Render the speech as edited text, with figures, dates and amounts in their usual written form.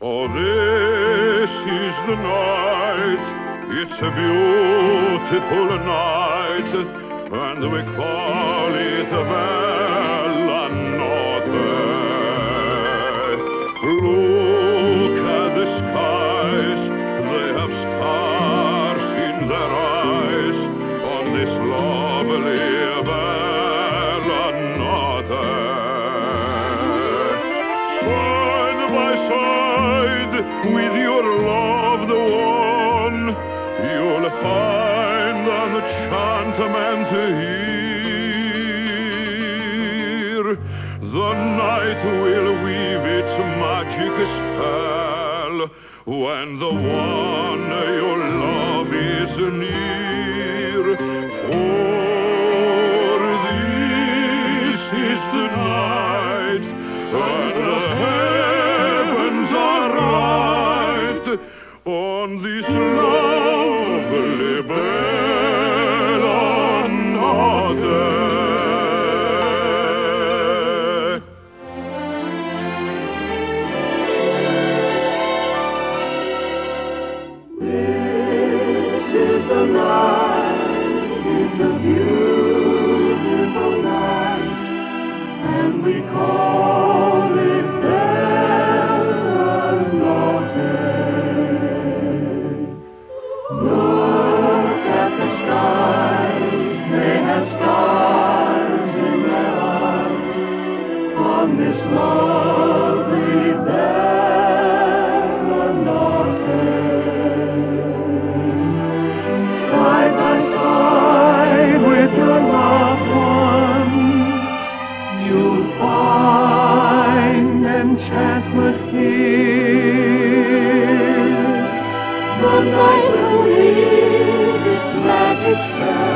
Oh, this is the night, it's a beautiful night, and we call it Bella Notte. Look at the skies, they have stars in their eyes, on this lovely Bella Notte. Side by side with your loved one, you'll find an enchantment here. The night will weave its magic spell when the one you love is near. For this is the night when the heavens are right on this lovely Bella Notte. This is the night, it's a beautiful night, and we call it Bella Notte. Look at the skies, they have stars in their eyes, on this lovely Bella Notte. Side by side with your loved one, you'll find enchantment here. The night will weave its magic spell